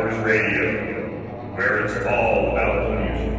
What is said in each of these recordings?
Towers Radio, where it's all about the music.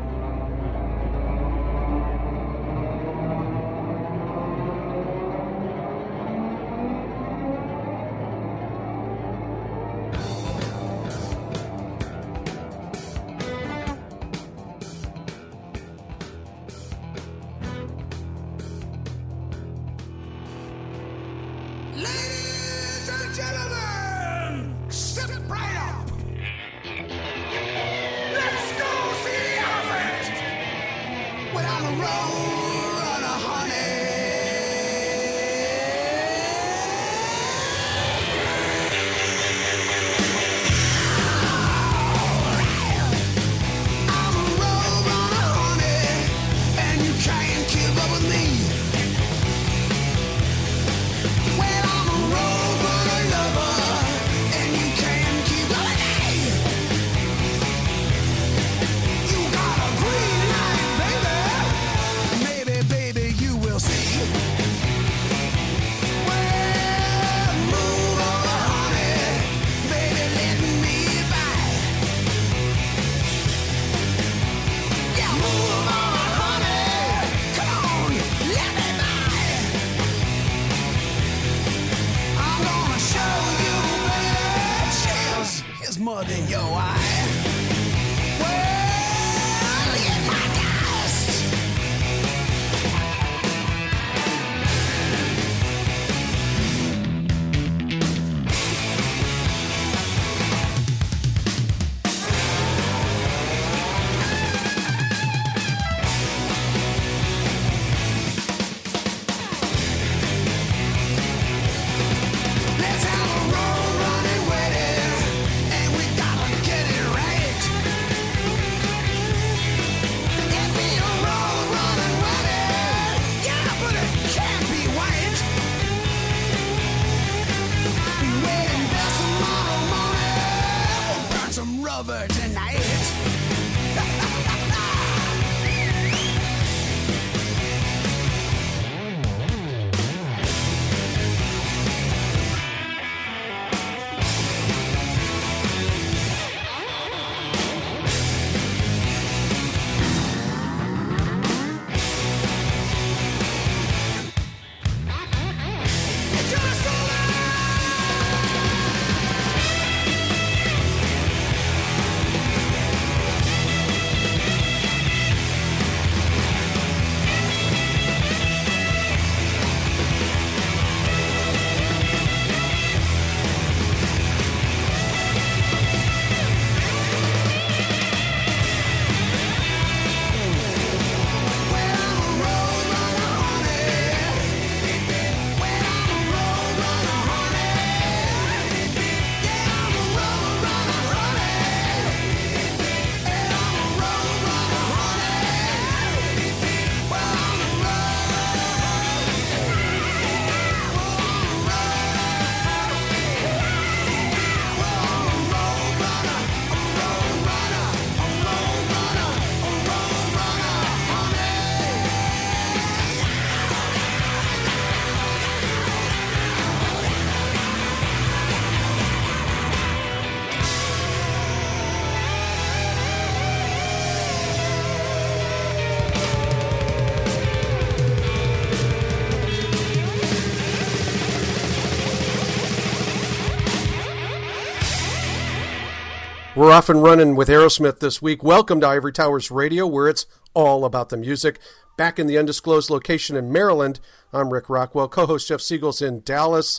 We're off and running with Aerosmith this week. Welcome to Ivory Towers Radio, where it's all about the music. Back in the undisclosed location in Maryland, I'm Rick Rockwell. Co-host Jeff Siegel's in Dallas.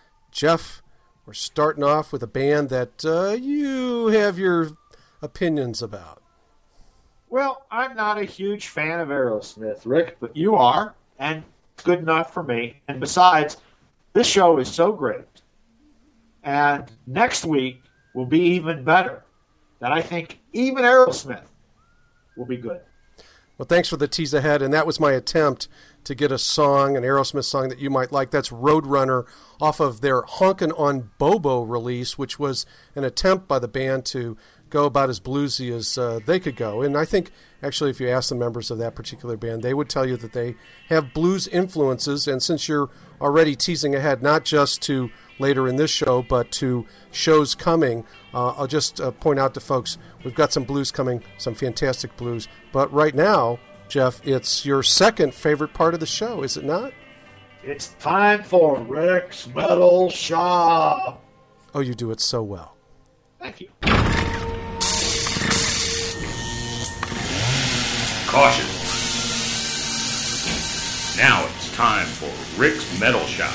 Jeff, we're starting off with a band that you have your opinions about. Well, I'm not a huge fan of Aerosmith, Rick, but you are, and it's good enough for me. And besides, this show is so great. And next week will be even better. That I think even Aerosmith will be good. Well, thanks for the tease ahead, and that was my attempt to get a song, an Aerosmith song that you might like. That's Roadrunner off of their Honkin' on Bobo release, which was an attempt by the band to go about as bluesy as they could go. And I think Actually, if you ask the members of that particular band, they would tell you that they have blues influences. And since you're already teasing ahead, not just to later in this show, but to shows coming, I'll just point out to folks, we've got some blues coming, some fantastic blues. But right now, Jeff, it's your second favorite part of the show, is it not? It's time for Rick's Metal Shop. Oh, you do it so well. Thank you. Caution. Now it's time for Rick's Metal Shop.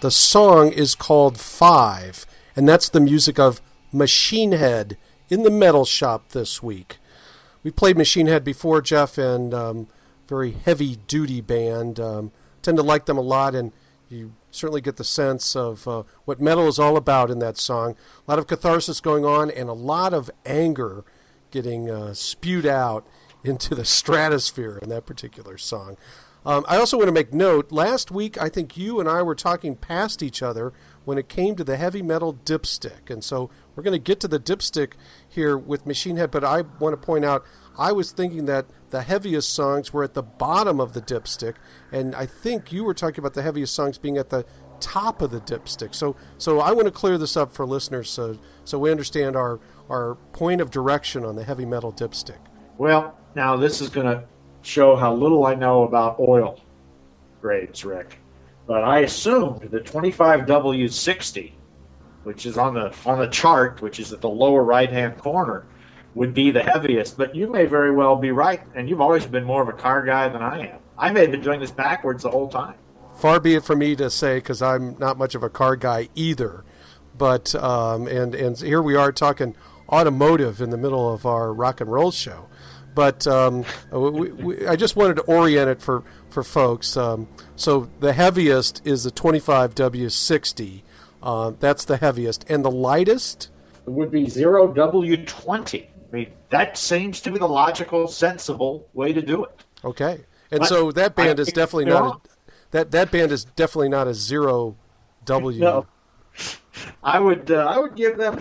The song is called 5, and that's the music of Machine Head in the Metal Shop this week. We played Machine Head before, Jeff, and very heavy-duty band. Tend to like them a lot, and you certainly get the sense of what metal is all about in that song. A lot of catharsis going on and a lot of anger getting spewed out into the stratosphere in that particular song. I also want to make note, last week I think you and I were talking past each other when it came to the heavy metal dipstick. And so we're going to get to the dipstick here with Machine Head, but I want to point out I was thinking that the heaviest songs were at the bottom of the dipstick, and I think you were talking about the heaviest songs being at the top of the dipstick. So I want to clear this up for listeners so we understand our point of direction on the heavy metal dipstick. Well, now this is going to show how little I know about oil grades, Rick. But I assumed the 25W60, which is on the chart, which is at the lower right-hand corner, would be the heaviest. But you may very well be right, and you've always been more of a car guy than I am. I may have been doing this backwards the whole time. Far be it from me to say, because I'm not much of a car guy either. But and here we are talking automotive in the middle of our rock and roll show. But I just wanted to orient it for folks. So the heaviest is the 25W60. That's the heaviest. And the lightest? It would be 0W20. I mean, that seems to be the logical, sensible way to do it. Okay. And so that band is definitely not that band is definitely not a 0W. No. I would give them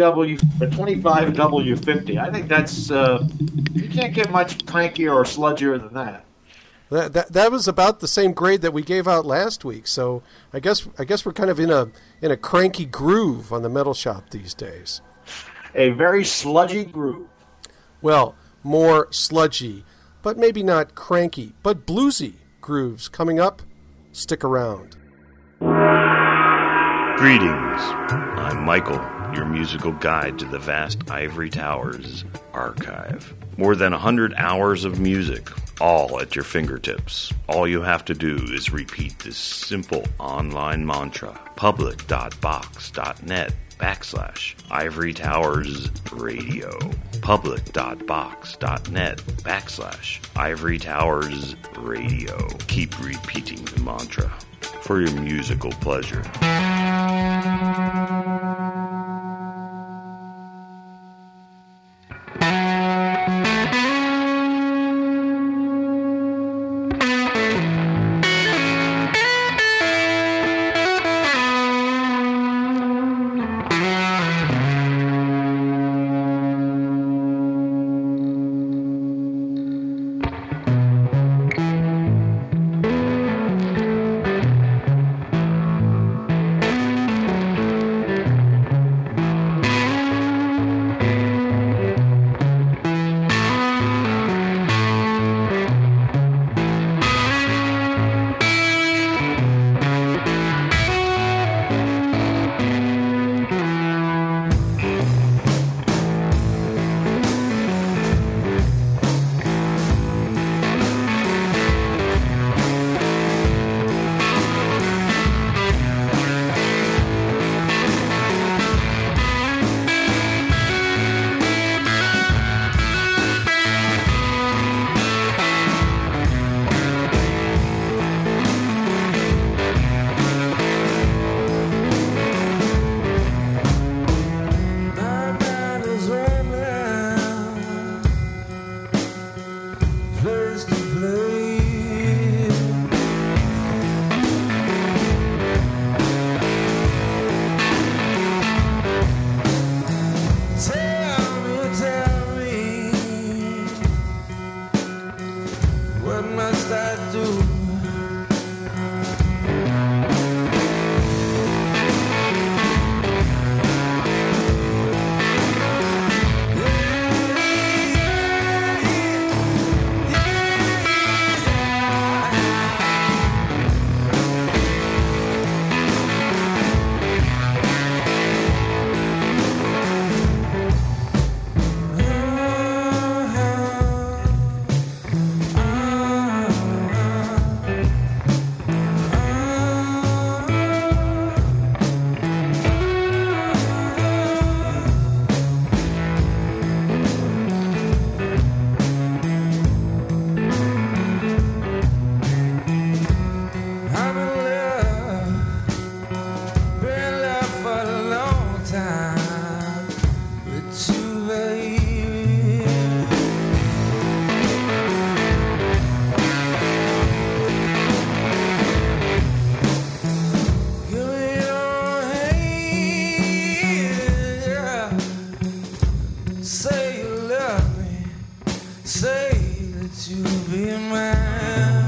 25W50. I think that's you can't get much crankier or sludgier than that. That was about the same grade that we gave out last week. So I guess we're kind of in a cranky groove on the Metal Shop these days. A very sludgy groove. Well, more sludgy, but maybe not cranky, but bluesy grooves coming up. Stick around. Greetings, I'm Michael, your musical guide to the vast Ivory Towers archive. More than 100 hours of music, all at your fingertips. All you have to do is repeat this simple online mantra, public.box.net/Ivory Towers Radio. Public.box.net/Ivory Towers Radio. Keep repeating the mantra for your musical pleasure. to be mine.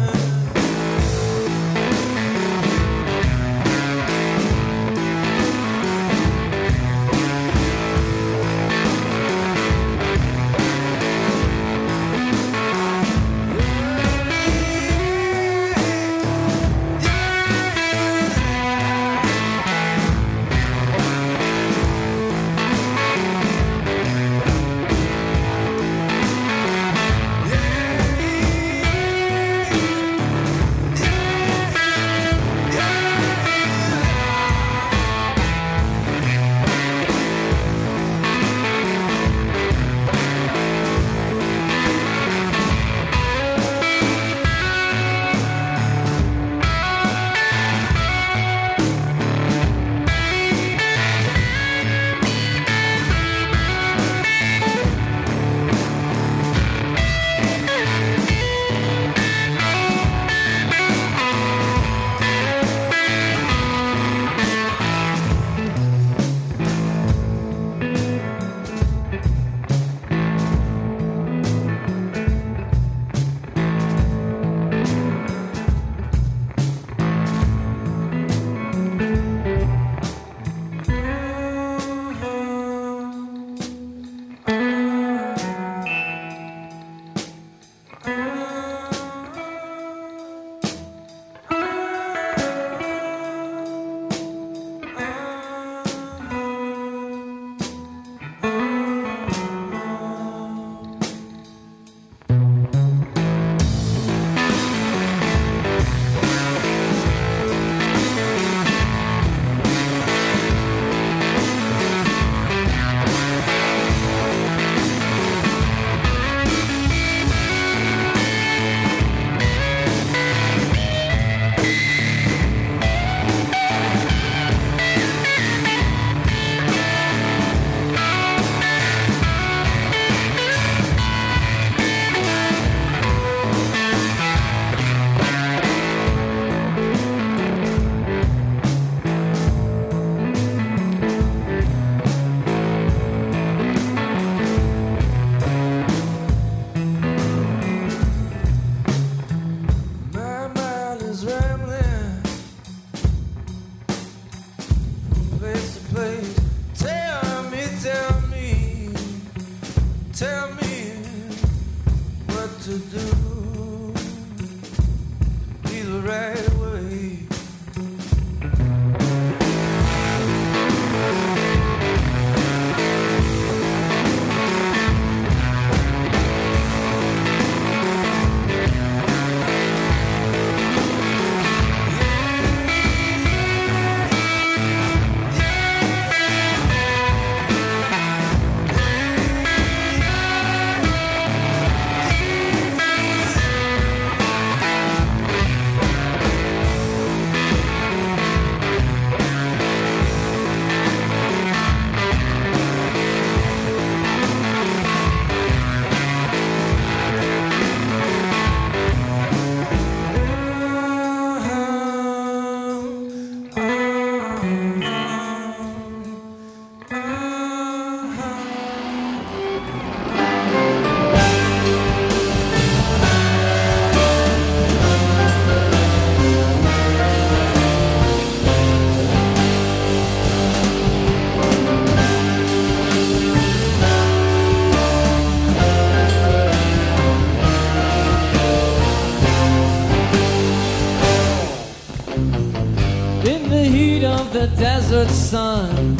The desert sun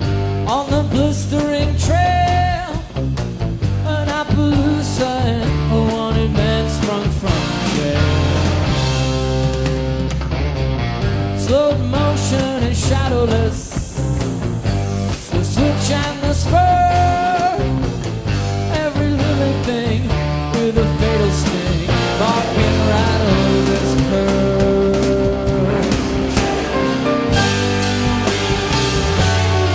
on the blistering trail, an Appaloosa and a wanted man sprung from jail. Slow motion and shadowless, the switch and the spur, every living thing with a fatal sting, barking rattle this curve.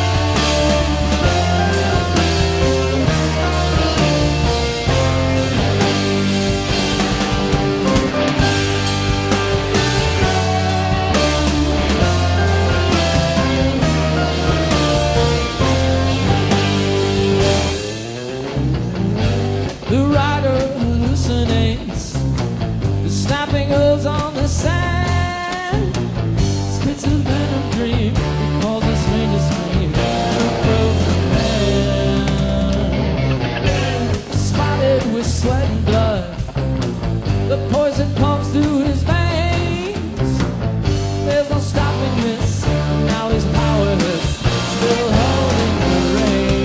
dangles on the sand. Spits a venom dream, he calls the strangest name. Broken man, spotted with sweat and blood. The poison pumps through his veins. There's no stopping this. Now he's powerless, still holding the reins.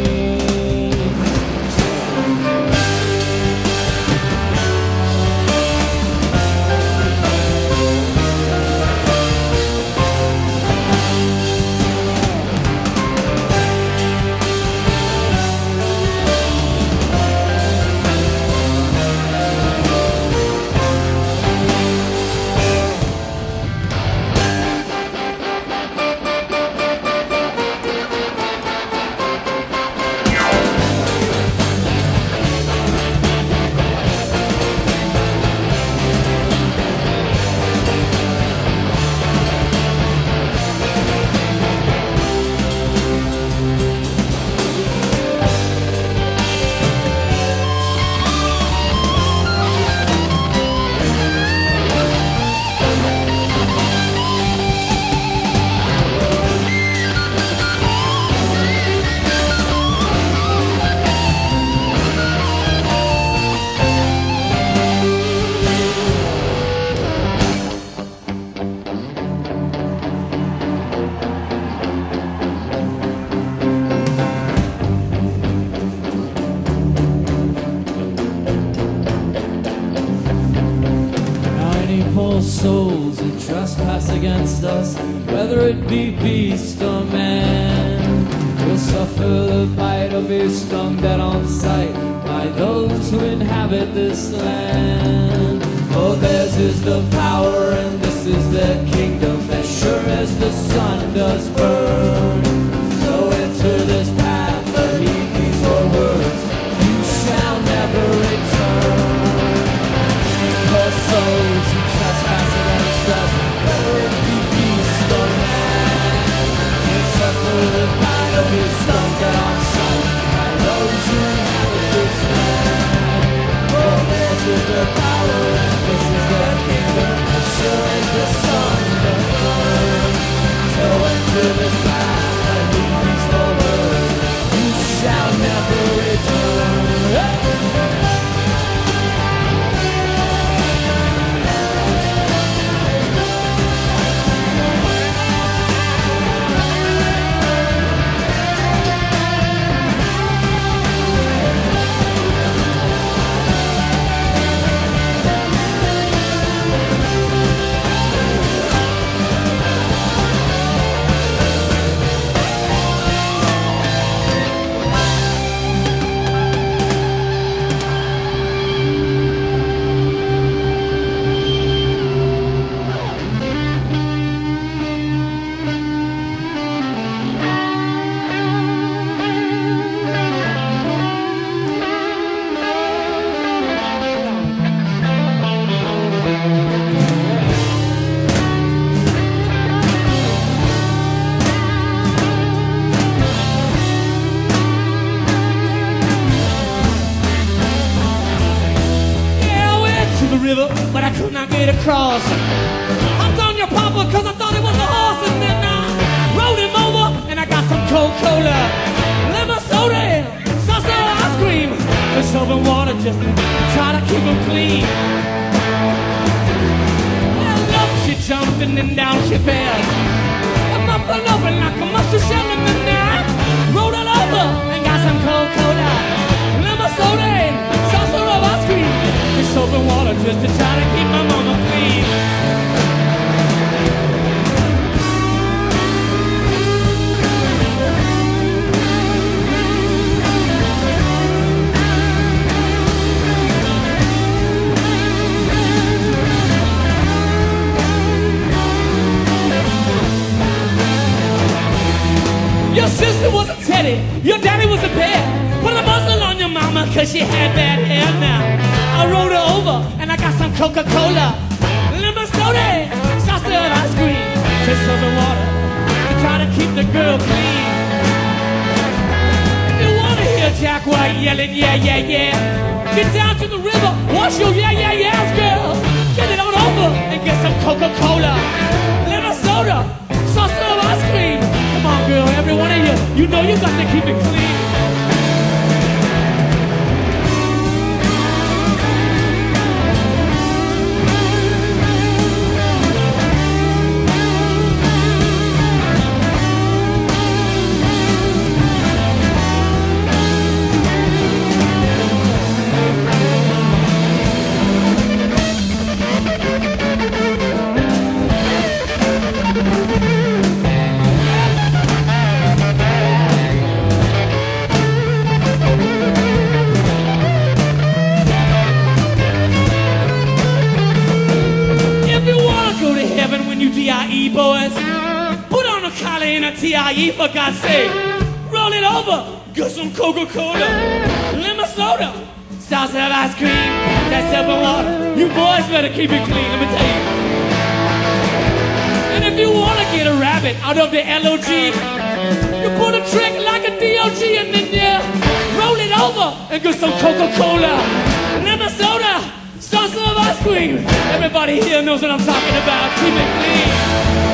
Souls who trespass against us, whether it be beast or man, will suffer the bite or be stung dead on sight by those who inhabit this land. For theirs is the power and this is their kingdom, as sure as the sun does burn. So enter this path and heed these four words: you shall never return. For souls who trespass against us, whether it be beast or man, will suffer the bite of his tongue dead on sight by those who inhabit this land. For theirs is the power and this is their kingdom, as sure as the sun does burn. So enter this path and heed these four words: you shall never return. But I could not get across. Hopped on your papa cause I thought it was a horse, and then I rode him over and I got some Coca-Cola, lemon soda, salsa ice cream, and soap and water just to try to keep him clean. And up she jumped and then down she fell. I'm up and open like a mustard shell, and then I rode it over and got some Coca-Cola, lemon soda, salsa ice cream, soap and water just to try to keep my mama clean. Your sister was a teddy, your daddy was a bear. Put a muzzle on your mama cause she had bad hair. Now I rode her over and I got some Coca-Cola, lemon soda, salsa and ice cream, just soap and water to try to keep the girl clean. If you wanna hear Jack White yelling, yeah, yeah, yeah, get down to the river, wash your yeah, yeah, yeahs, girl. Get it on over and get some Coca-Cola. Lemon soda, sauce of ice cream. Come on, girl, every one of you know you got to keep it clean. DIE boys, put on a collar and a TIE for God's sake. Roll it over, get some Coca-Cola, lemon soda, sauce of ice cream, that's up and water. You boys better keep it clean, let me tell you. And if you wanna get a rabbit out of the LOG, you put a trick like a DOG and then you roll it over and get some Coca-Cola, lemon soda, sauce of ice cream. Everybody here knows what I'm talking about. Keep it clean.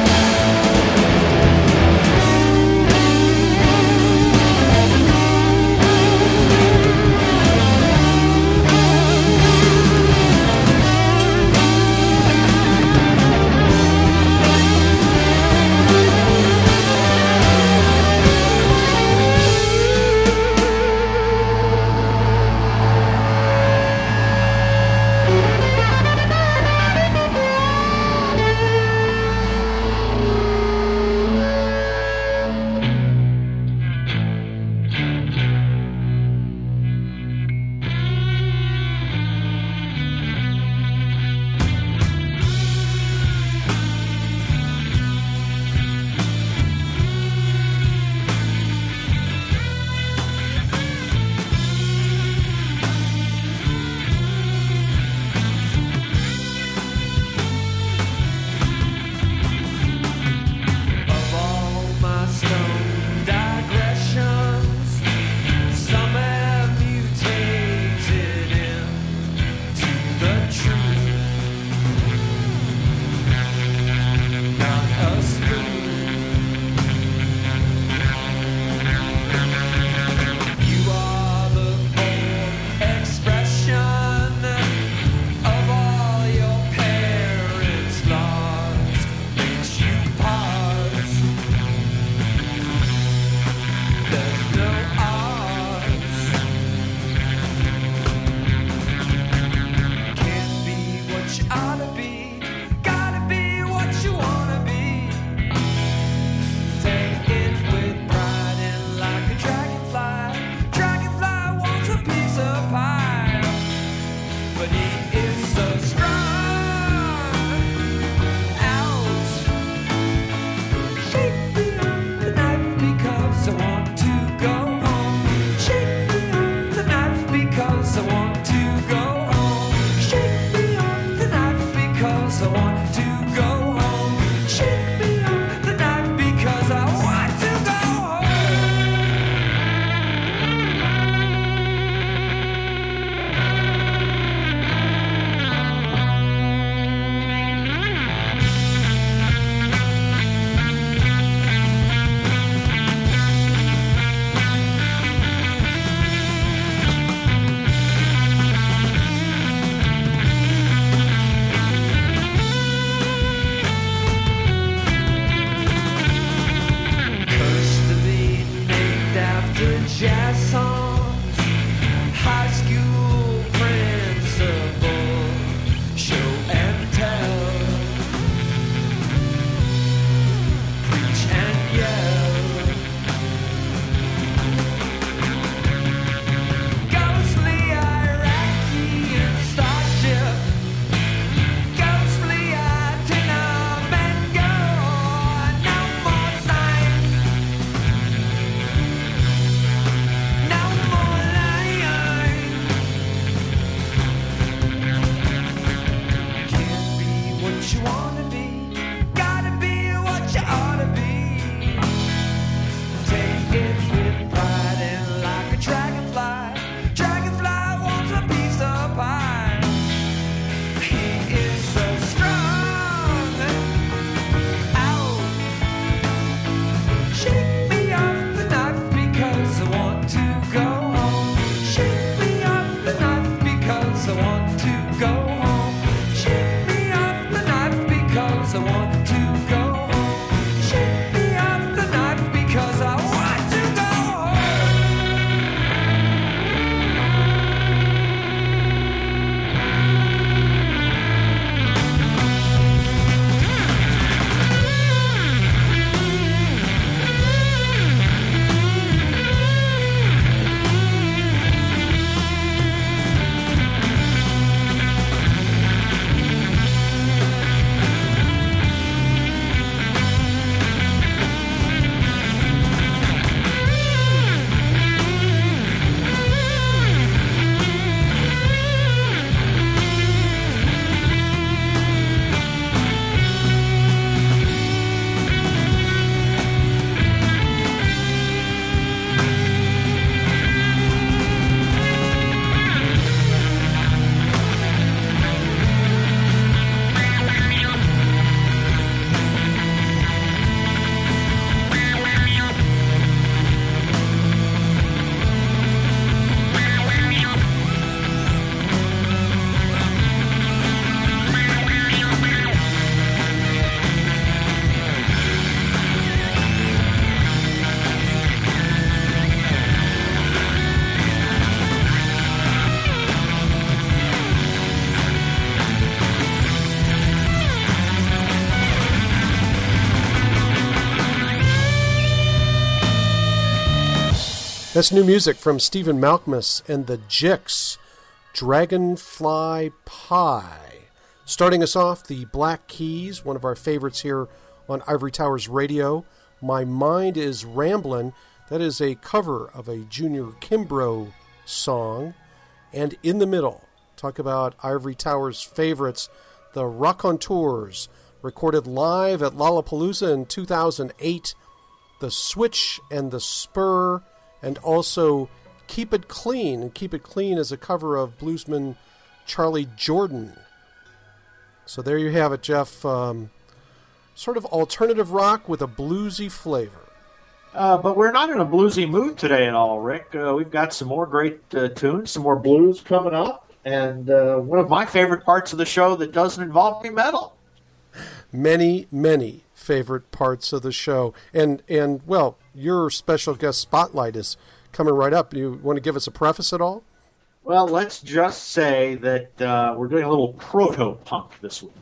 That's new music from Stephen Malkmus and the Jicks, Dragonfly Pie. Starting us off, the Black Keys, one of our favorites here on Ivory Towers Radio. My Mind is Ramblin'. That is a cover of a Junior Kimbrough song. And in the middle, talk about Ivory Towers favorites, the Raconteurs, recorded live at Lollapalooza in 2008. The Switch and the Spur, and also Keep It Clean. And Keep It Clean is a cover of bluesman Charlie Jordan. So there you have it, Jeff. Sort of alternative rock with a bluesy flavor. But we're not in a bluesy mood today at all, Rick. We've got some more great tunes, some more blues coming up, and one of my favorite parts of the show that doesn't involve heavy metal. Many, many favorite parts of the show. And well, your special guest spotlight is coming right up. You want to give us a preface at all? Well, let's just say that we're doing a little proto-punk this week.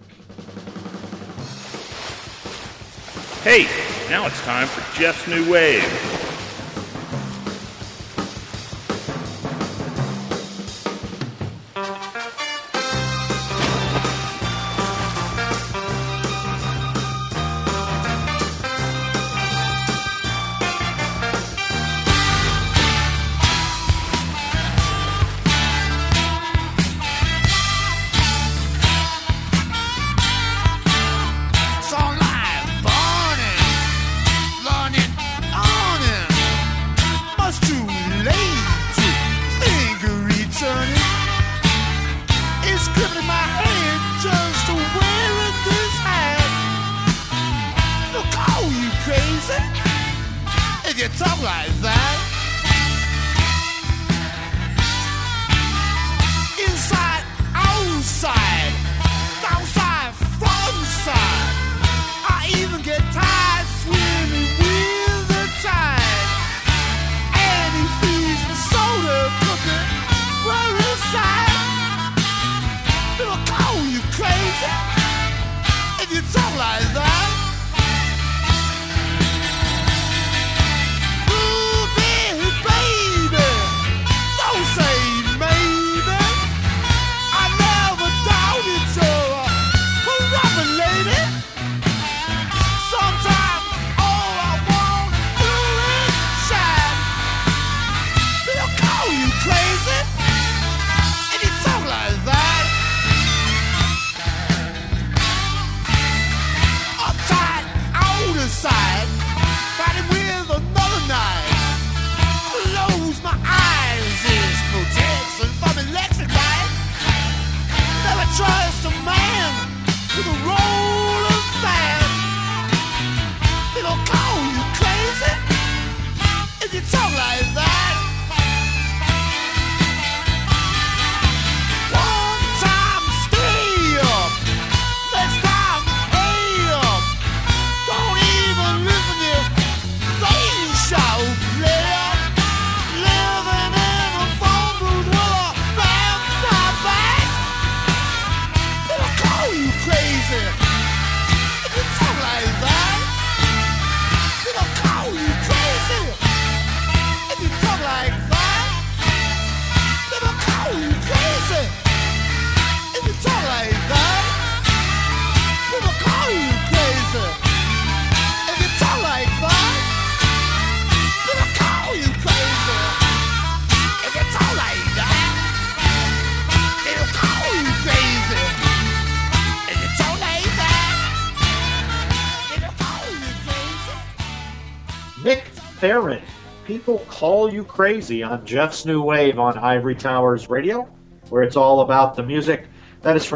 Hey, now it's time for Jeff's New Wave. People Call You Crazy on Jeff's New Wave on Ivory Towers Radio, where it's all about the music. That is from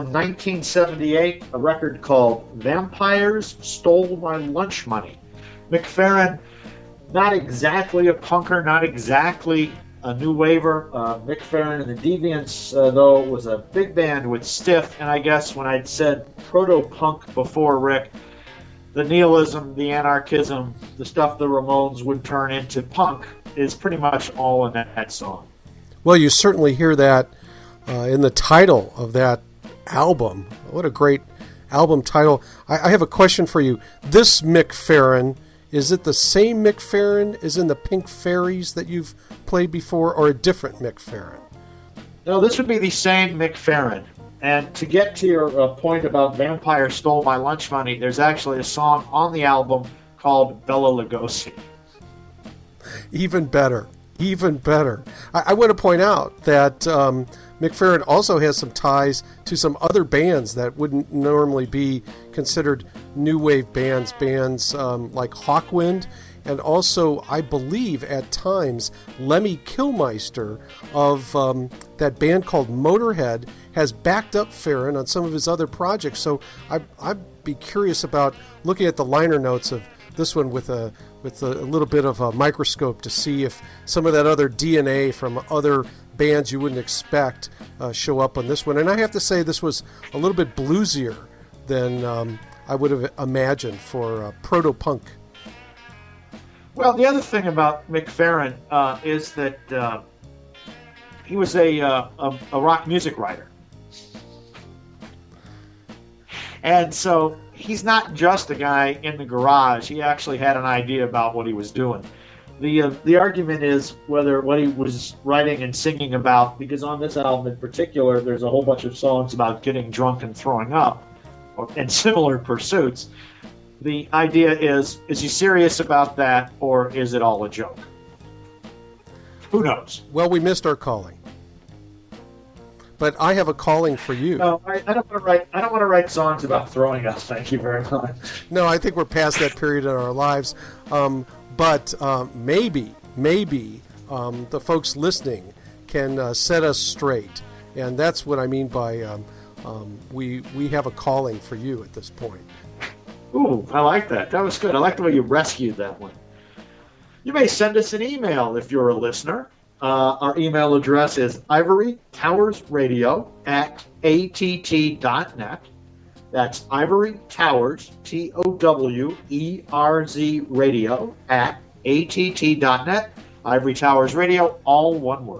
1978, a record called Vampires Stole My Lunch Money. Mick Farren, not exactly a punker, not exactly a new waver. Mick Farren and the Deviants, though, was a big band with Stiff, and I guess when I'd said proto-punk before, Rick, the nihilism, the anarchism, the stuff the Ramones would turn into punk is pretty much all in that song. Well, you certainly hear that in the title of that album. What a great album title. I have a question for you. This Mick Farren Is it the same Mick Farren as in the Pink Fairies that you've played before, or a different Mick Farren? No, this would be the same Mick Farren. And to get to your point about Vampire Stole My Lunch Money, there's actually a song on the album called Bela Lugosi. Even better. Even better. I want to point out that Mick Farren also has some ties to some other bands that wouldn't normally be considered new wave bands like Hawkwind, and also, I believe, at times, Lemmy Kilmister of that band called Motorhead has backed up Farren on some of his other projects. So I'd be curious about looking at the liner notes of this one with a little bit of a microscope to see if some of that other DNA from other bands you wouldn't expect show up on this one. And I have to say this was a little bit bluesier than I would have imagined for proto-punk. Well, the other thing about Mick Farren is that he was a rock music writer. And so he's not just a guy in the garage. He actually had an idea about what he was doing. The argument is whether what he was writing and singing about, because on this album in particular, there's a whole bunch of songs about getting drunk and throwing up, and similar pursuits. The idea is he serious about that, or is it all a joke? Who knows? Well, we missed our calling. But I have a calling for you. No, I don't want to write songs about throwing up. Thank you very much. No, I think we're past that period in our lives. But maybe the folks listening can set us straight, and that's what I mean by we have a calling for you at this point. Ooh, I like that. That was good. I like the way you rescued that one. You may send us an email if you're a listener. Our email address is ivorytowersradio@att.net. That's Ivory Towers, TOWERZ radio @att.net. Ivory Towers Radio, all one word.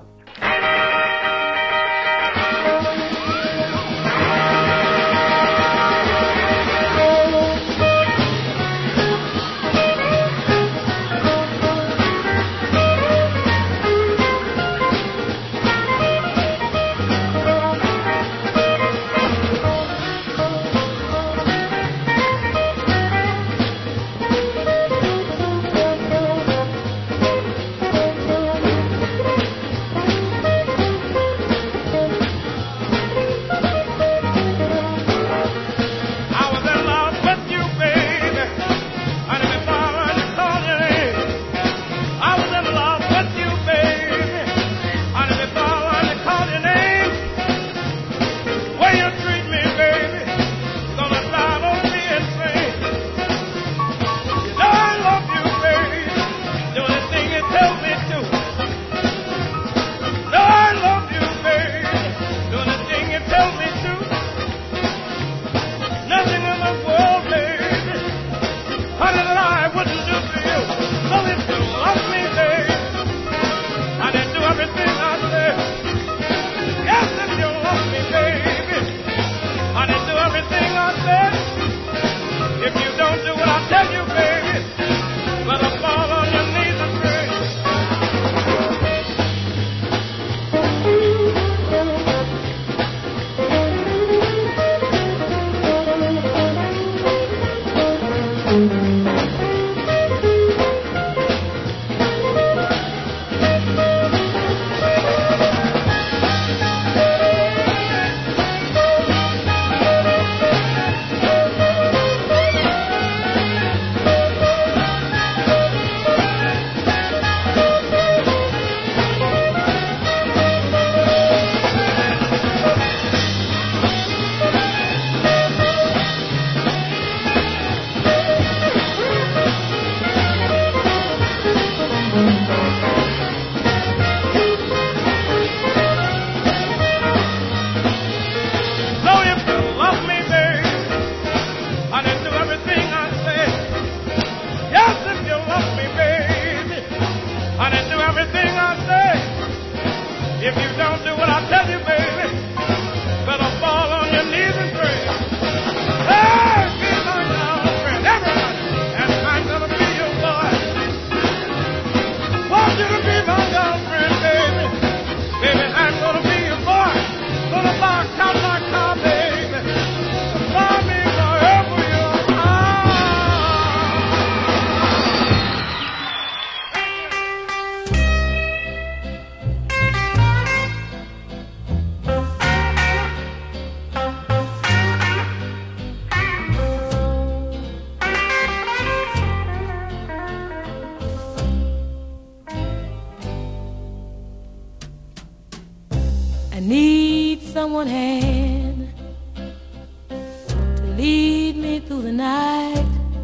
need someone hand to lead me through the night.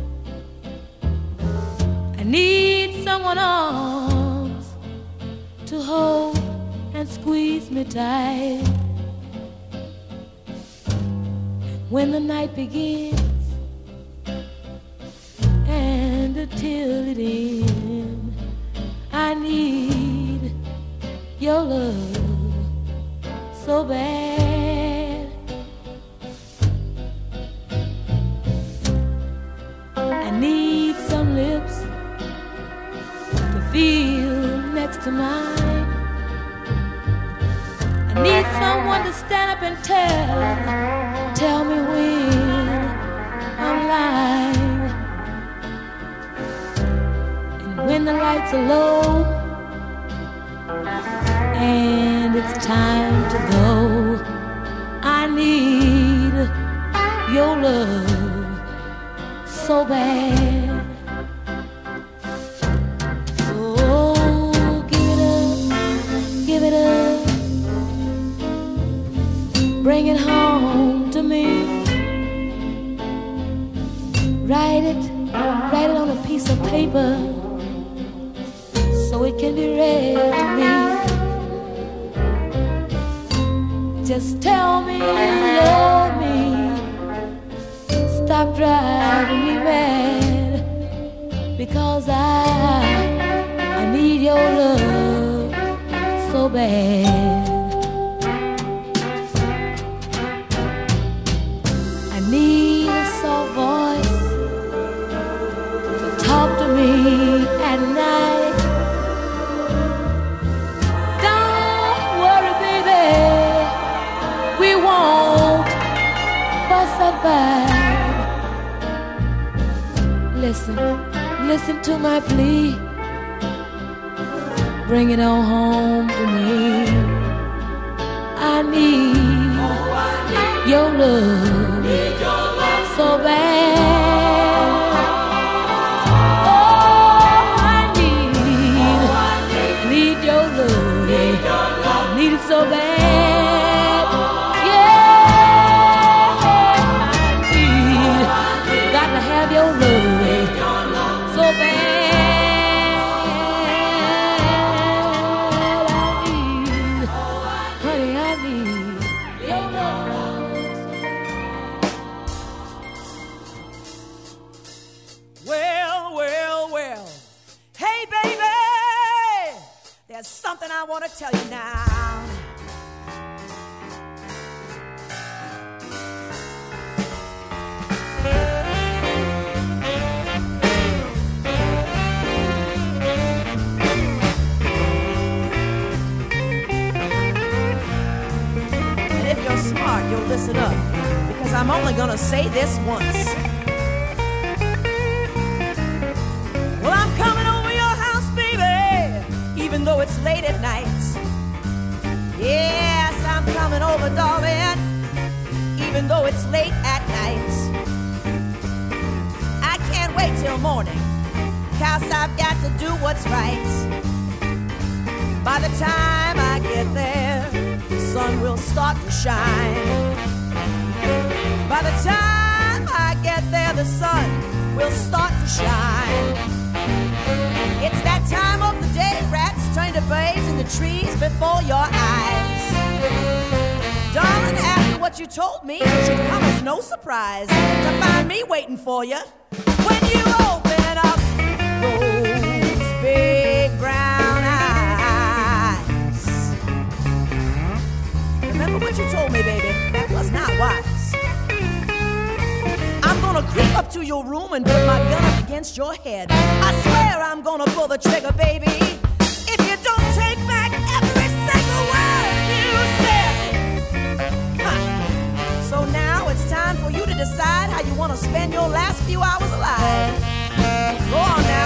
I need someone arms to hold and squeeze me tight. When the night begins and until it ends, I need your love so bad. I need some lips to feel next to mine. I need someone to stand up and tell me when I'm lying. And when the lights are low and it's time to go, I need your love so bad. So give it up, bring it home to me. Write it on a piece of paper so it can be read to me. Just tell me you love me. Stop driving me mad, because I need your love so bad. I need a soft voice to talk to me at night. Don't worry, baby, we won't fuss and fight. Listen to my plea. Bring it on home to me. I need your love so bad. Oh, I need your love. I need it so bad. Yeah, I need, got to have your love so bad. Something I want to tell you now. And if you're smart, you'll listen up, because I'm only gonna say this once. Well, I'm coming over your house, baby, even though it's late at night. Yes, I'm coming over, darling, even though it's late at night. I can't wait till morning, 'cause I've got to do what's right. By the time I get there, the sun will start to shine. By the time I get there, the sun will start to shine. It's that time of the day, rats turn to birds in the trees before your eyes. Darling, after what you told me, it should come as no surprise to find me waiting for you when you open up those big brown eyes. Remember what you told me, baby? That was not wise. I'm gonna creep up to your room and put my gun up against your head. I swear I'm gonna pull the trigger, baby, if you don't take back every single word you said. Huh. So now it's time for you to decide how you want to spend your last few hours alive. Go on now.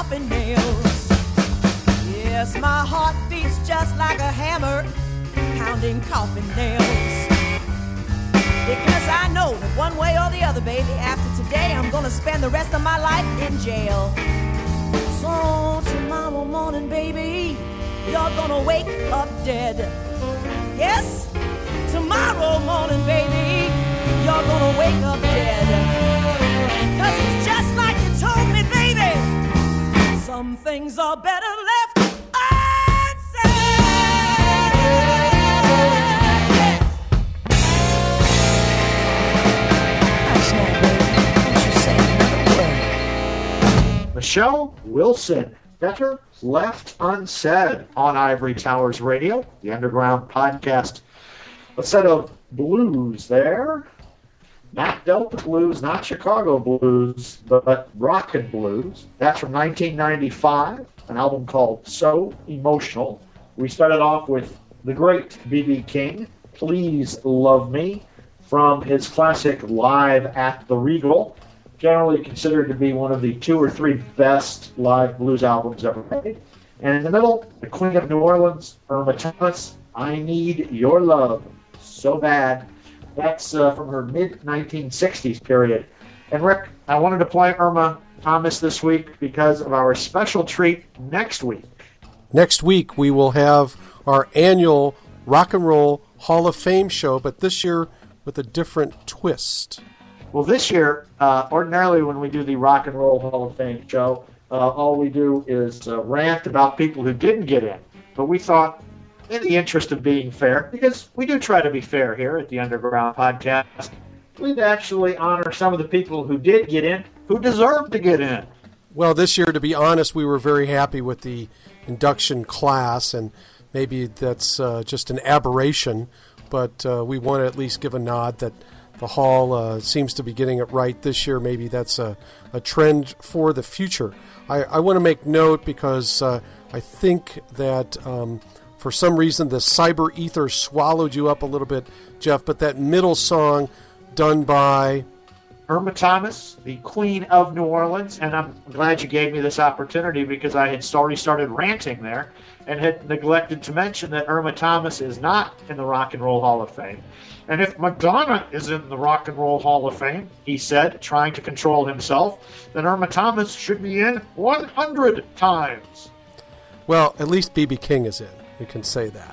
coffin nails. Yes, my heart beats just like a hammer, pounding coffin nails. Because I know that one way or the other, baby, after today, I'm gonna spend the rest of my life in jail. So tomorrow morning, baby, you're gonna wake up dead. Yes, tomorrow morning, baby, you're gonna wake up dead. 'Cause it's just like you told me, baby, some things are better left unsaid. Hush now, baby, don't you say another word. Michelle Wilson, Better Left Unsaid on Ivory Towers Radio, the Underground Podcast. A set of blues there. Not Delta blues, not Chicago blues, but rockin' blues. That's from 1995, an album called So Emotional. We started off with the great B.B. King, Please Love Me, from his classic Live at the Regal, generally considered to be one of the 2 or 3 best live blues albums ever made. And in the middle, the Queen of New Orleans, Irma Thomas, I Need Your Love So Bad. That's from her mid-1960s period. And Rick, I wanted to play Irma Thomas this week because of our special treat next week. Next week, we will have our annual Rock and Roll Hall of Fame show, but this year with a different twist. Well, this year, ordinarily when we do the Rock and Roll Hall of Fame show, all we do is rant about people who didn't get in. But we thought, in the interest of being fair, because we do try to be fair here at the Underground Podcast, we'd actually honor some of the people who did get in, who deserved to get in. Well, this year, to be honest, we were very happy with the induction class, and maybe that's just an aberration, but we want to at least give a nod that the Hall seems to be getting it right this year. Maybe that's a trend for the future. I want to make note because I think that for some reason the cyber ether swallowed you up a little bit, Jeff, but that middle song done by Irma Thomas, the Queen of New Orleans, and I'm glad you gave me this opportunity because I had already started ranting there and had neglected to mention that Irma Thomas is not in the Rock and Roll Hall of Fame. And if Madonna is in the Rock and Roll Hall of Fame, he said, trying to control himself, then Irma Thomas should be in 100 times. Well, at least B.B. King is in. We can say that.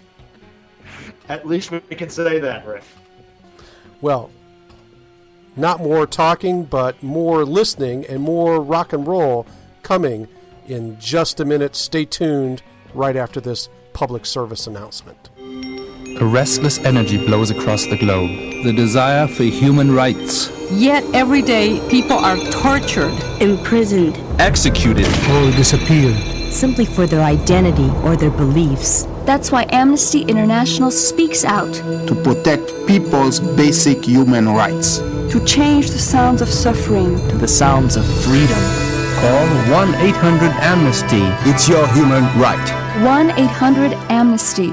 At least we can say that, Rick. Well, not more talking, but more listening and more rock and roll coming in just a minute. Stay tuned right after this public service announcement. A restless energy blows across the globe. The desire for human rights. Yet every day, people are tortured, imprisoned, executed, or disappeared, simply for their identity or their beliefs. That's why Amnesty International speaks out. To protect people's basic human rights. To change the sounds of suffering to the sounds of freedom. Call 1-800-AMNESTY. It's your human right. 1-800-AMNESTY.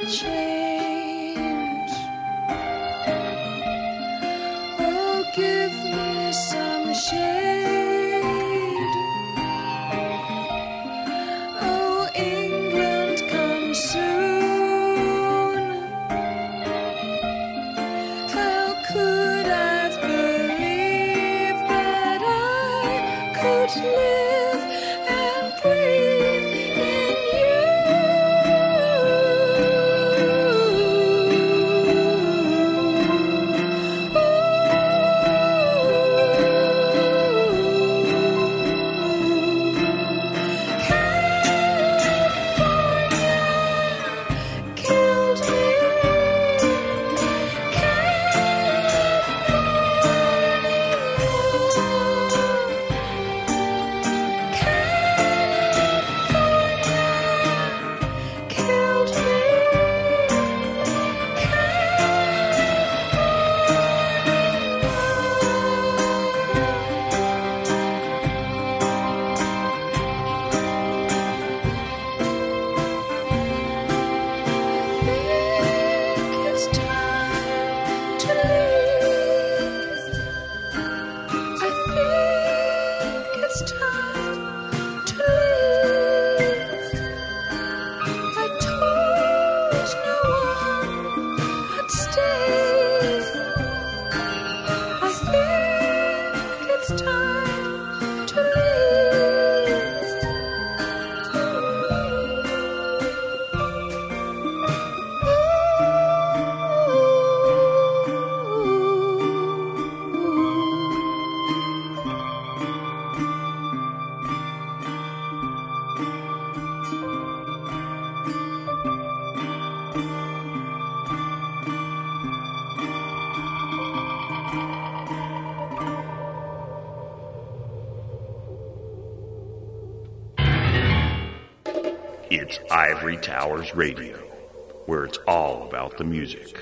change. Oh, give me some shade. Oh, England, come soon. How could I believe that I could live and breathe in you? It's Ivory Towers Radio, where it's all about the music.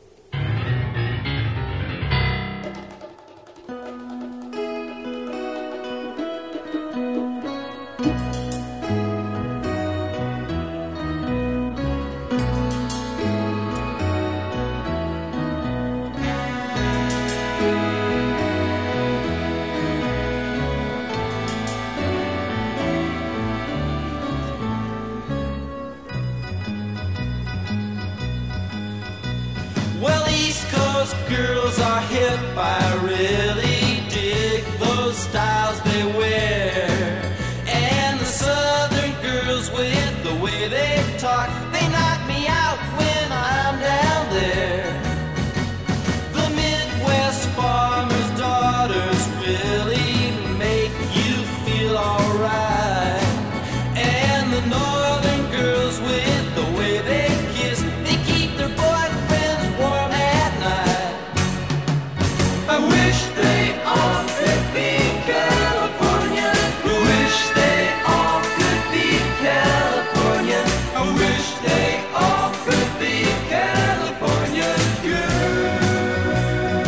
Well, East Coast girls are hip. I really dig those styles they wear. And the Southern girls, with the way they talk, they knock me out when I'm down there. The Midwest farmers' daughters really make you feel alright. And the Northern girls, with the way they kiss, they keep their boyfriends warm at night. I wish they all could be California. I wish they all could be California. I wish they all could be California girls.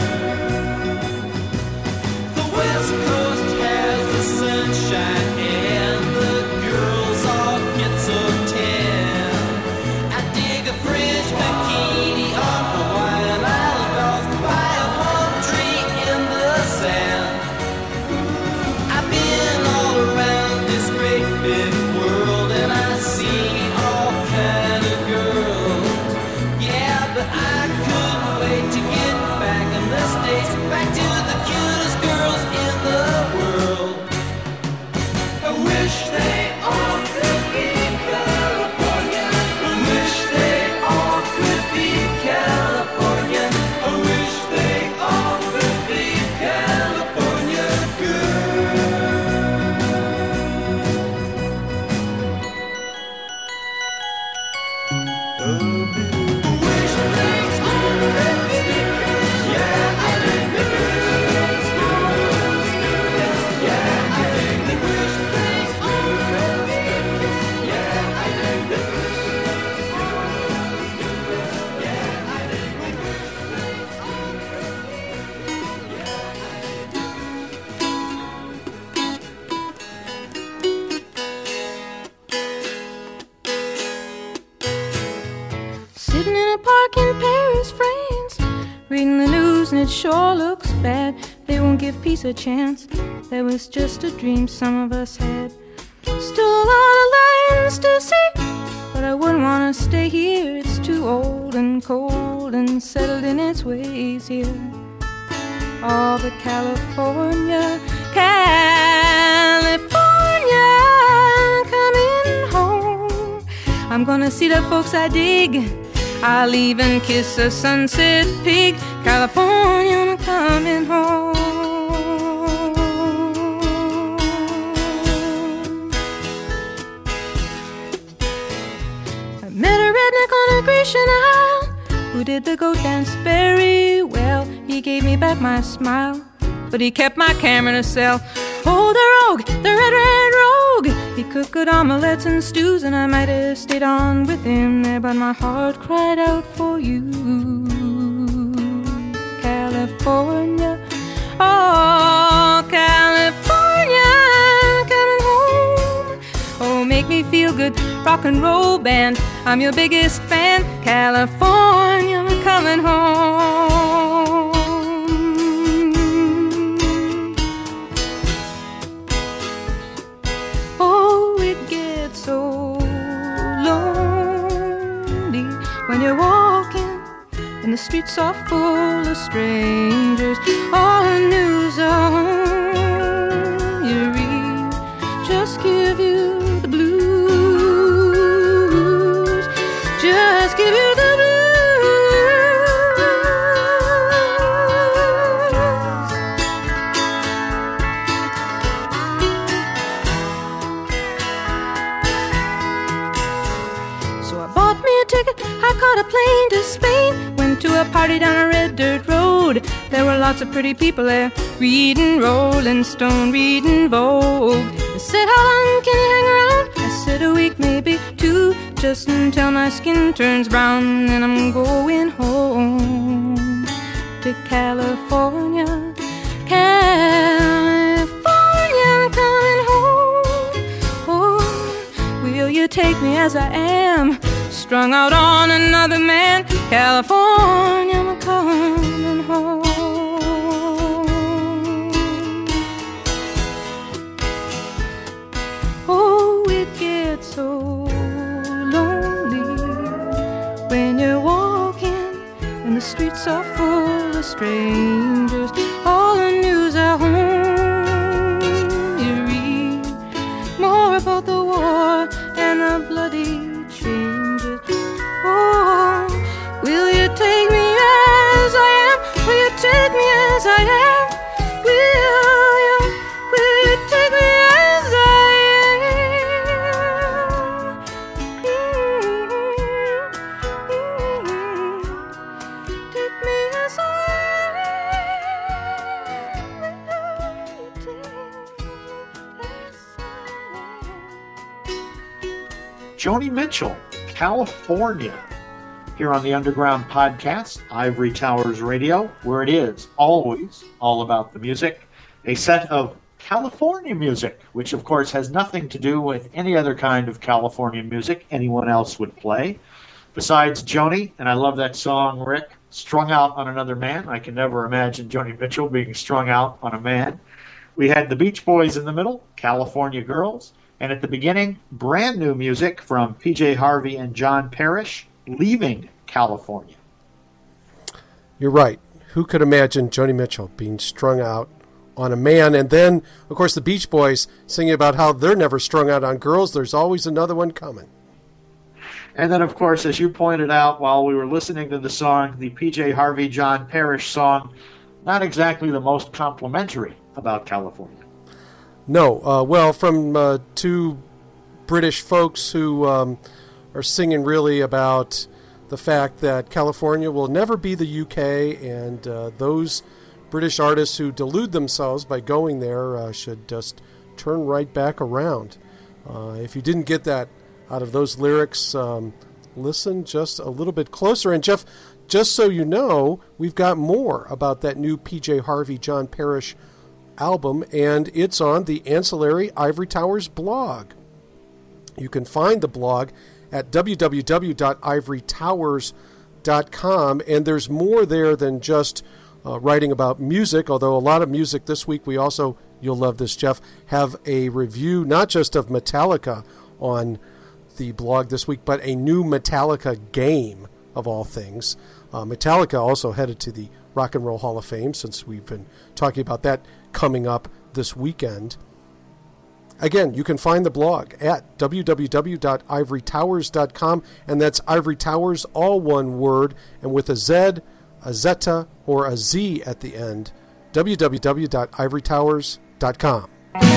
The West Coast has the sunshine and the girls all get so tan. I dig a French bikini on Hawaiian Island dolls by a palm tree in the sand. I've been all around this great big world and I see all kind of girls. Yeah, but I couldn't wait to get back in the States, back to the cutest girls in the world. I wish they all could be California. I wish they all could be California. I wish they all could be California your park in Paris, France. Reading the news and it sure looks bad. They won't give peace a chance. That was just a dream some of us had. Still a lot of lands to see, but I wouldn't want to stay here. It's too old and cold and settled in its ways here. All but California, California, coming home. I'm gonna see the folks I dig. I'll even kiss a sunset pig. California, I'm coming home. I met a redneck on a Grecian Isle who did the goat dance very well. He gave me back my smile, but he kept my camera in a cell. Oh, the rogue, the red rogue. He cooked good omelets and stews, and I might have stayed on with him there, but my heart cried out for you. California, oh, California, coming home. Oh, make me feel good, rock and roll band. I'm your biggest fan. California, I'm coming home. When you're walking and the streets are full of strangers, all the news on you read just give you the blues, just give you the blues. So I bought me a ticket, I caught a plane to Spain, went to a party down a red dirt road. There were lots of pretty people there, reading Rolling Stone, reading Vogue. They said, how long can you hang around? I said, a week, maybe two, just until my skin turns brown. Then I'm going home to California, California, I'm coming home. Oh, will you take me as I am, strung out on another man? California, I'm coming home. Oh, it gets so lonely when you're walking and the streets are full of strangers. All the news at home you read more about the war and the bloody changes. Oh, will you take me as I am? Will you take me as I am? Will you take me as I am? Take me as I Joni Mitchell, California, here on the Underground Podcast, Ivory Towers Radio, where it is always all about the music. A set of California music, which of course has nothing to do with any other kind of California music anyone else would play. Besides Joni, and I love that song, Rick, Strung Out on Another Man. I can never imagine Joni Mitchell being strung out on a man. We had the Beach Boys in the middle, California Girls. And at the beginning, brand new music from PJ Harvey and John Parrish, Leaving California. You're right. Who could imagine Joni Mitchell being strung out on a man? And then, of course, the Beach Boys singing about how they're never strung out on girls. There's always another one coming. And then, of course, as you pointed out while we were listening to the song, the PJ Harvey, John Parrish song, not exactly the most complimentary about California. No. Well, from two British folks who are singing really about the fact that California will never be the UK, and those British artists who delude themselves by going there should just turn right back around. If you didn't get that out of those lyrics, listen just a little bit closer. And Jeff, just so you know, we've got more about that new PJ Harvey, John Parrish album, and it's on the Ancillary Ivory Towers blog. You can find the blog at www.ivorytowers.com. ivorytowers.com, and there's more there than just writing about music, although a lot of music this week. We also, you'll love this, Jeff, have a review not just of Metallica on the blog this week, but a new Metallica game, of all things. Metallica also headed to the Rock and Roll Hall of Fame, since we've been talking about that coming up this weekend. Again, you can find the blog at www.ivorytowers.com, and that's Ivory Towers, all one word, and with a Z, a Zeta, or a Z at the end, www.ivorytowers.com.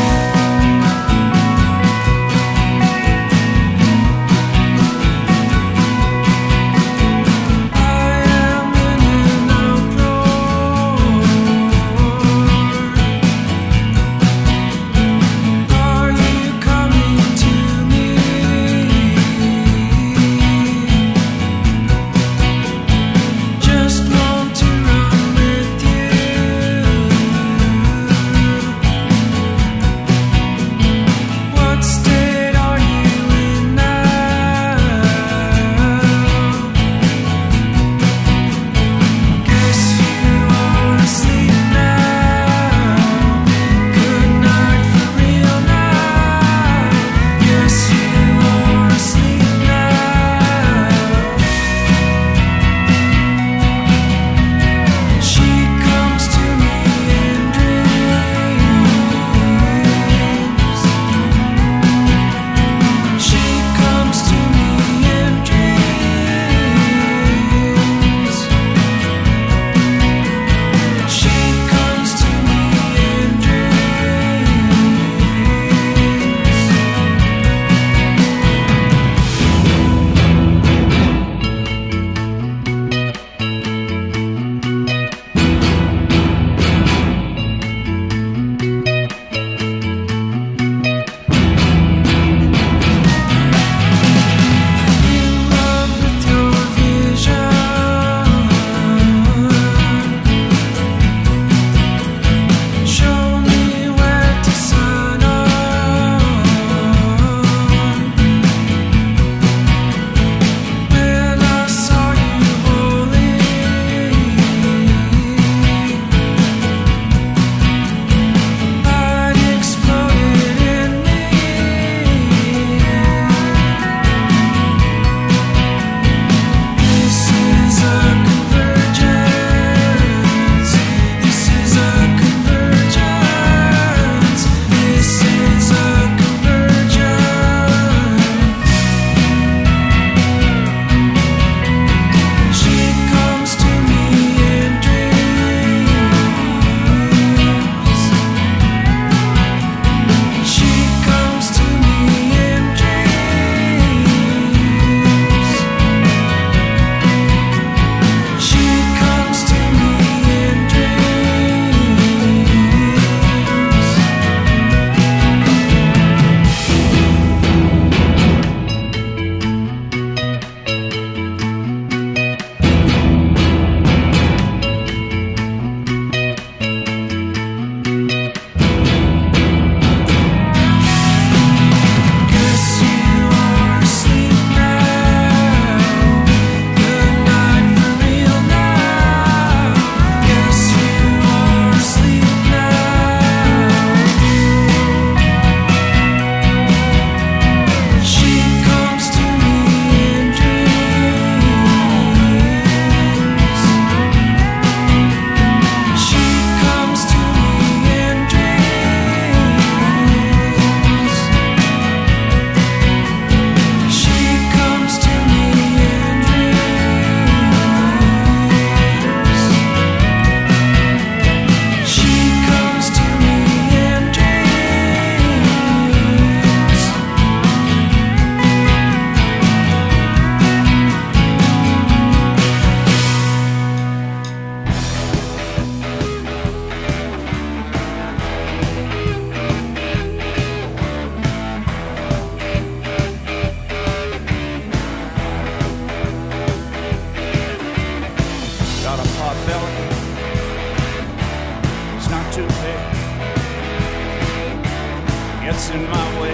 gets in my way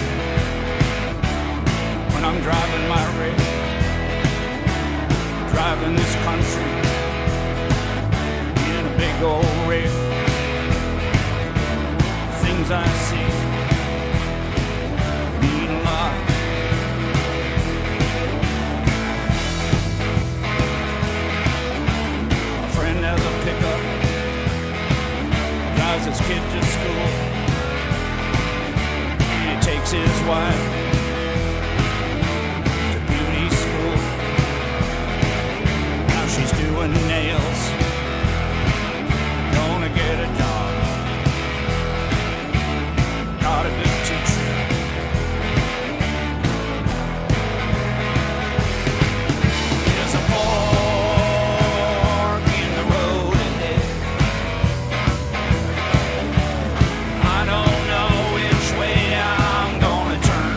when I'm driving my race, driving this country in a big old rig. Things I see mean a lot. A friend has a pickup, drives his kid to school, and he takes his wife to beauty school. Now she's doing nails, gonna get a job. Got a good teacher. There's a fork in the road ahead. I don't know which way I'm gonna turn.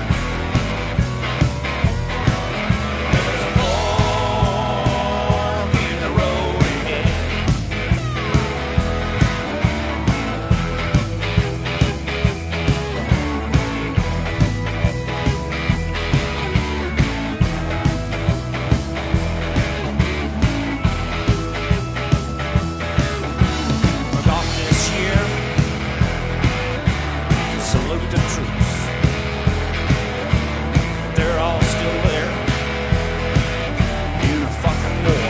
There's a fork in the road ahead. Forgot this year. Salute the troops. They're all still there in a fucking war.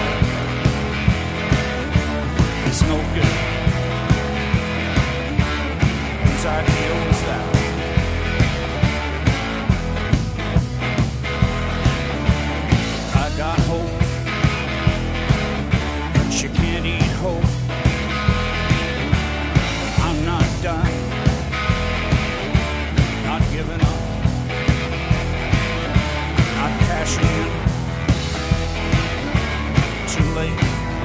It's no good. Whose idea was that? I got hope, but you can't eat hope. I'm not done, not giving up, not cashing in. Too late.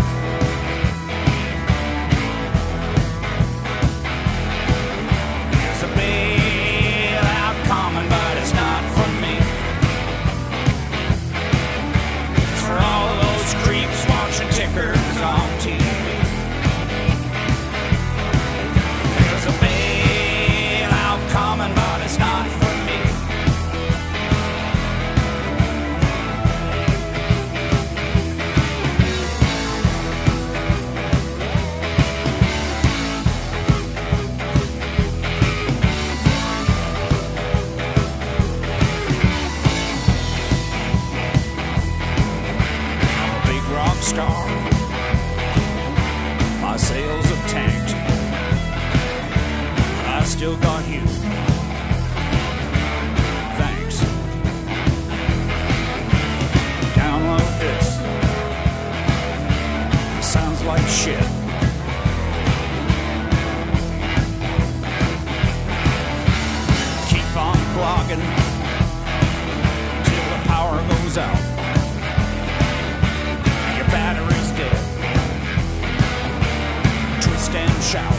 There's a bailout coming, but it's not for me. It's for all those creeps watching tickers on TV. There's a bailout coming, but it's not for me. I'm a big rock star. My sales have tanked. I still got you. Thanks. Download this. Sounds like shit. Keep on blogging till the power goes out. Your battery's dead. Twist and shout.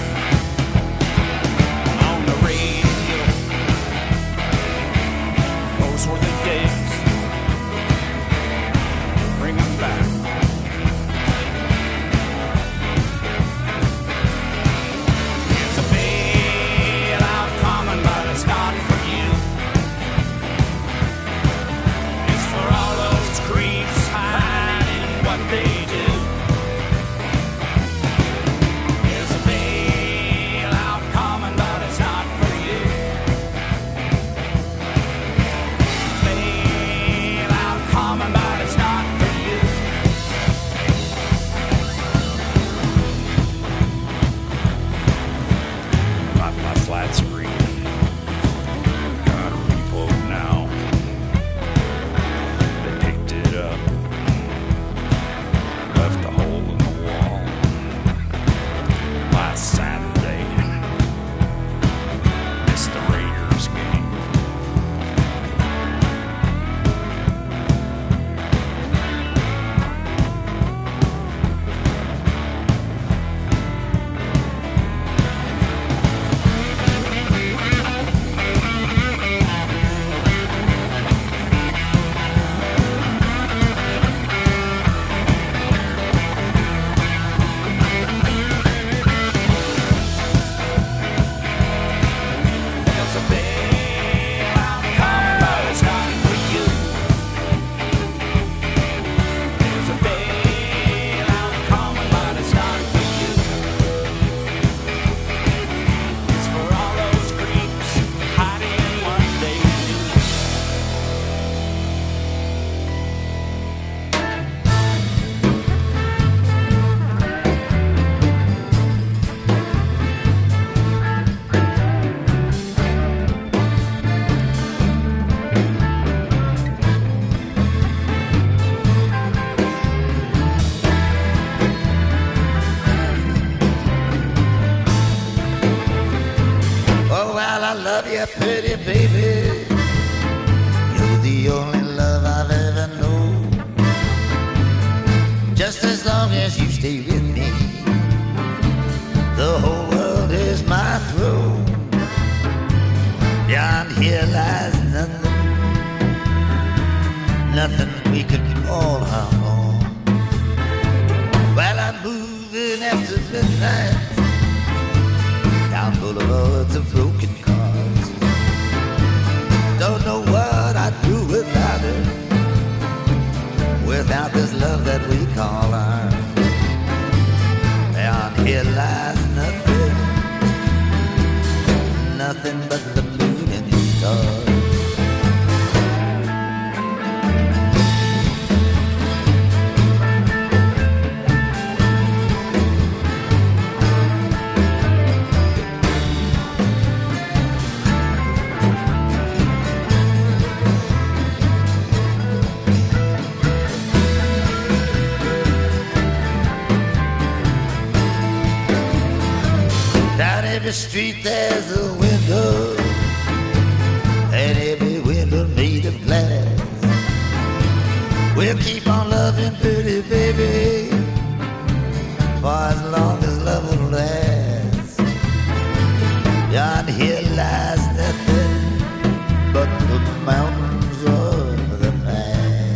On the radio, those were the days. Bring 'em back. It's a bailout coming, but it's not for you. It's for all those creeps hiding what they do. There's a bailout coming, but it's not for you. Bailout coming, but it's not for you. Got my flat screen. Got a reload now. They picked it up. Yeah, pretty baby, you're the only love I've ever known. Just as long as you stay with me, the whole world is my throne. Beyond here lies nothing we could call home. While I'm moving after midnight down boulevards of broken cars, don't know what I'd do without her, without this love that we call ours. Beyond here lies nothing but the moon and the stars. Every street there's a window, and every window made of glass. We'll keep on loving pretty baby for as long as love will last. Beyond here lies nothing but the mountains of the past.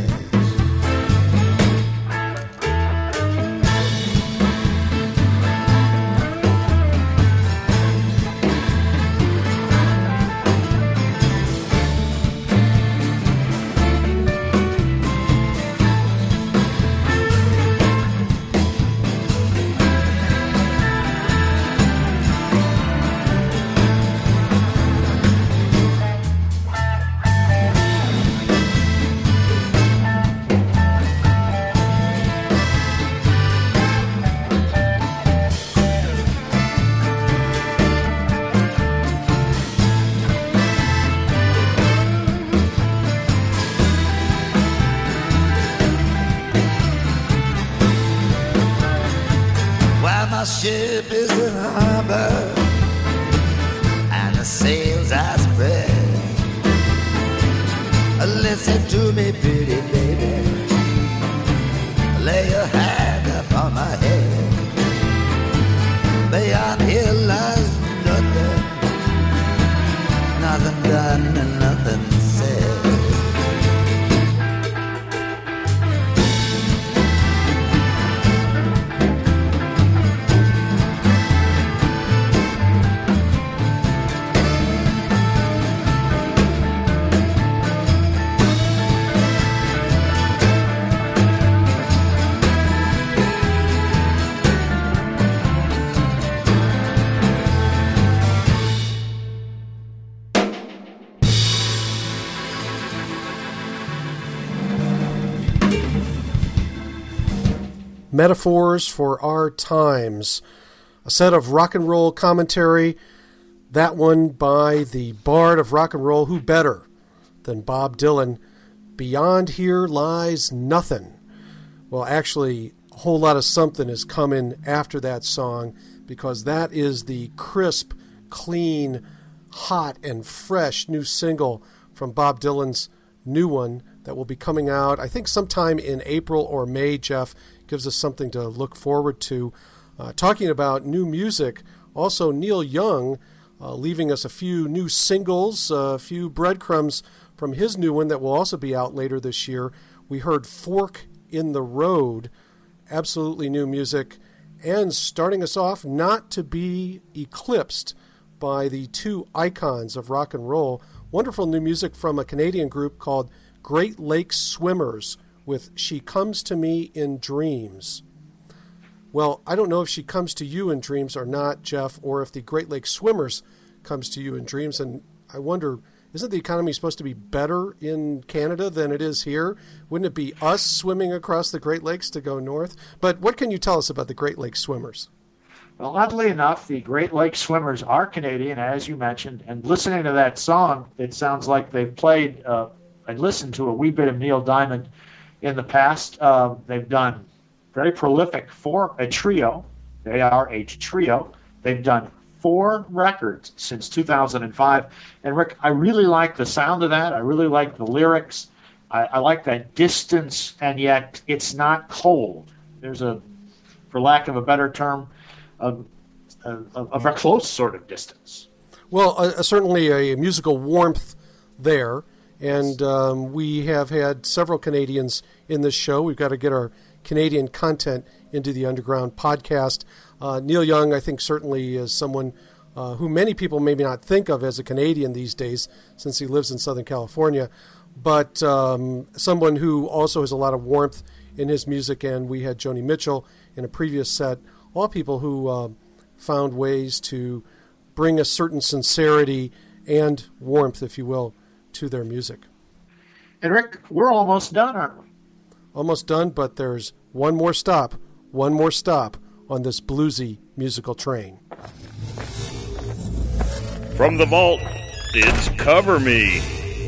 Ship is in harbor and the sails are spread. Listen to me, pretty baby, lay your hand upon my head. Beyond here lies nothing done and nothing said. Metaphors for Our Times, a set of rock and roll commentary, that one by the bard of rock and roll, who better than Bob Dylan. Beyond here lies nothing. Well, actually, a whole lot of something is coming after that song, because that is the crisp, clean, hot, and fresh new single from Bob Dylan's new one that will be coming out, I think, sometime in April or May. Jeff gives us something to look forward to. Talking about new music, also Neil Young leaving us a few new singles, a few breadcrumbs from his new one that will also be out later this year. We heard Fork in the Road, absolutely new music, and starting us off, not to be eclipsed by the two icons of rock and roll, wonderful new music from a Canadian group called Great Lakes Swimmers with She Comes to Me in Dreams. Well, I don't know if she comes to you in dreams or not, Jeff, or if the Great Lakes Swimmers comes to you in dreams. And I wonder, isn't the economy supposed to be better in Canada than it is here? Wouldn't it be us swimming across the Great Lakes to go north? But what can you tell us about the Great Lakes Swimmers? Well, oddly enough, the Great Lakes Swimmers are Canadian, as you mentioned. And listening to that song, it sounds like they've played and listened to a wee bit of Neil Diamond in the past. They've done very prolific for a trio. They are a trio. They've done 4 records since 2005. And Rick, I really like the sound of that. I really like the lyrics. I like that distance, and yet it's not cold. There's a, for lack of a better term, a close sort of distance. Well, certainly a musical warmth there. And we have had several Canadians in this show. We've got to get our Canadian content into the Underground podcast. Neil Young, I think, certainly is someone who many people maybe not think of as a Canadian these days, since he lives in Southern California, but someone who also has a lot of warmth in his music. And we had Joni Mitchell in a previous set, all people who found ways to bring a certain sincerity and warmth, if you will, to their music. And Rick, we're almost done, aren't we? Almost done, but there's one more stop on this bluesy musical train. From the vault, it's Cover Me.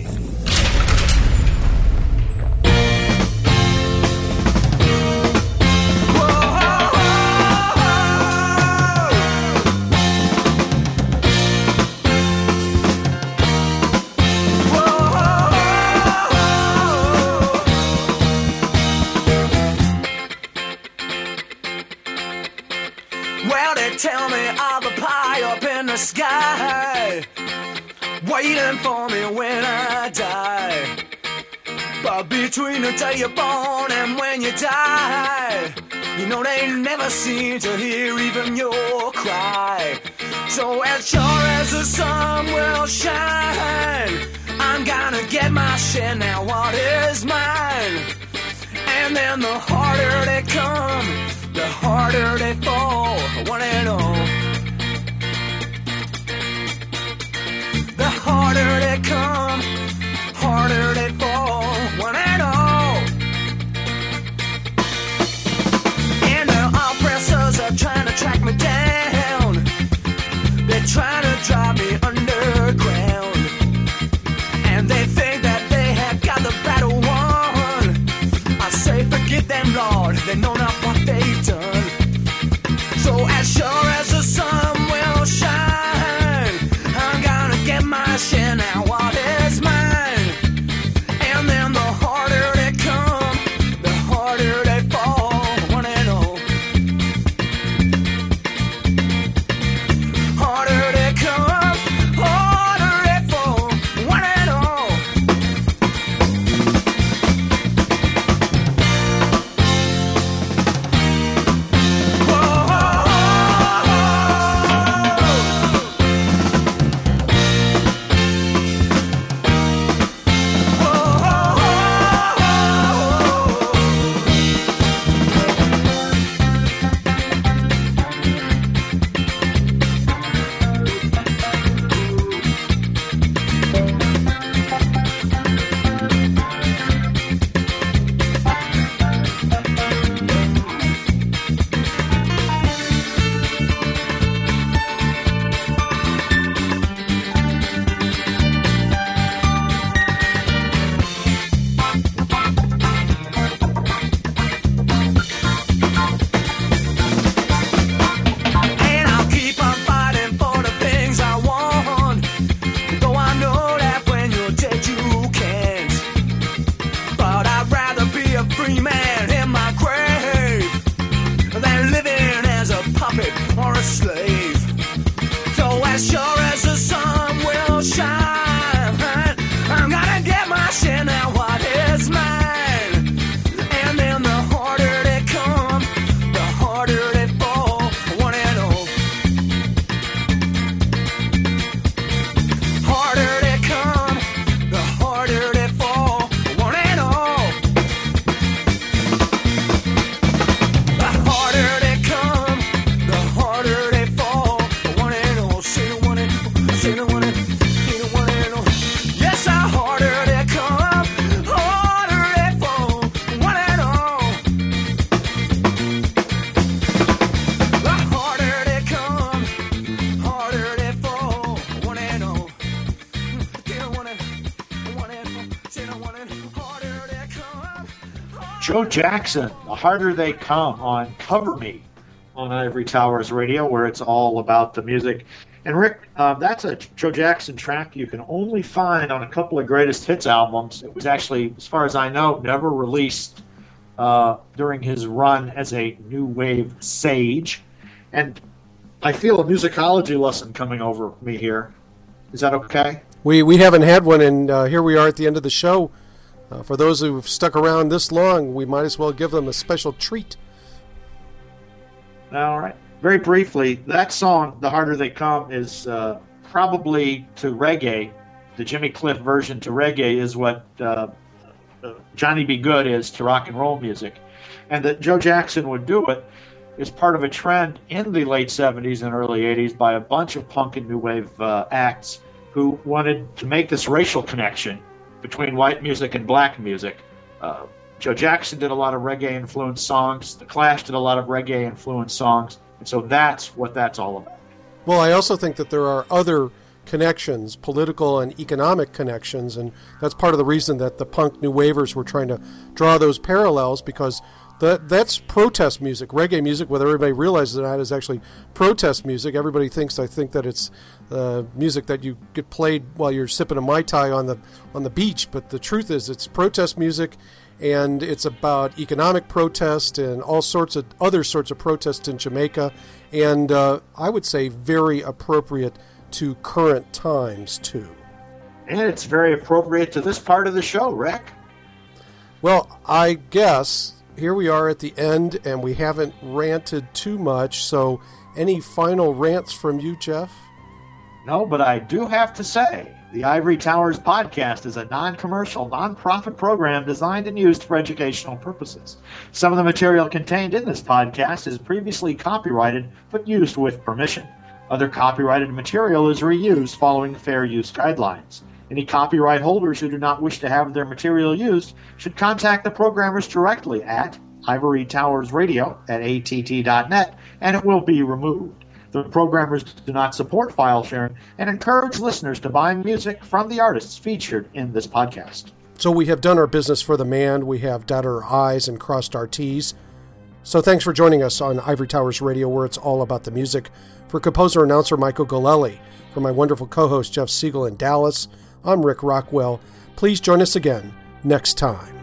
Tell me of a pie up in the sky, waiting for me when I die. But between the day you're born and when you die, you know they never seem to hear even your cry. So as sure as the sun will shine, I'm gonna get my share now, what is mine? And then the harder they come, the harder they fall, one and all. The harder they come, harder they fall, one and all. And the oppressors are trying to track me down. They're trying to drive me underground. And they think that they have got the battle won. I say forget them, Lord, they know not what they've done. So as sure as the sun will shine, I'm gonna get my share now, what is mine? And then the harder they come, the harder they fall, one and all. Harder they come, harder they fall, one and all. Joe Jackson, The Harder They Come, on Cover Me on Ivory Towers Radio, where it's all about the music. And Rick, that's a Joe Jackson track you can only find on a couple of greatest hits albums. It was actually, as far as I know, never released during his run as a new wave sage. And I feel a musicology lesson coming over me here. Is that okay? We haven't had one, and here we are at the end of the show. For those who've stuck around this long, we might as well give them a special treat. All right. Very briefly, that song, The Harder They Come, is probably to reggae. The Jimmy Cliff version to reggae is what Johnny B. Good is to rock and roll music. And that Joe Jackson would do it is part of a trend in the late 70s and early 80s by a bunch of punk and new wave acts who wanted to make this racial connection between white music and black music. Joe Jackson did a lot of reggae-influenced songs. The Clash did a lot of reggae-influenced songs. And so that's what that's all about. Well, I also think that there are other connections, political and economic connections, and that's part of the reason that the punk new wavers were trying to draw those parallels, because that's protest music. Reggae music, whether everybody realizes it or not, is actually protest music. Everybody thinks that it's music that you get played while you're sipping a Mai Tai on the beach, but the truth is it's protest music, and it's about economic protest and all sorts of other sorts of protests in Jamaica, and I would say very appropriate to current times too. And it's very appropriate to this part of the show, Rick. Well, I guess here we are at the end, and we haven't ranted too much, so any final rants from you, Jeff? No, but I do have to say, the Ivory Towers podcast is a non-commercial, non-profit program designed and used for educational purposes. Some of the material contained in this podcast is previously copyrighted, but used with permission. Other copyrighted material is reused following fair use guidelines. Any copyright holders who do not wish to have their material used should contact the programmers directly at ivorytowersradio@att.net, and it will be removed. The programmers do not support file sharing and encourage listeners to buy music from the artists featured in this podcast. So we have done our business for the man. We have dotted our I's and crossed our T's. So thanks for joining us on Ivory Towers Radio, where it's all about the music. For composer-announcer Michael Golelli, for my wonderful co-host Jeff Siegel in Dallas, I'm Rick Rockwell. Please join us again next time.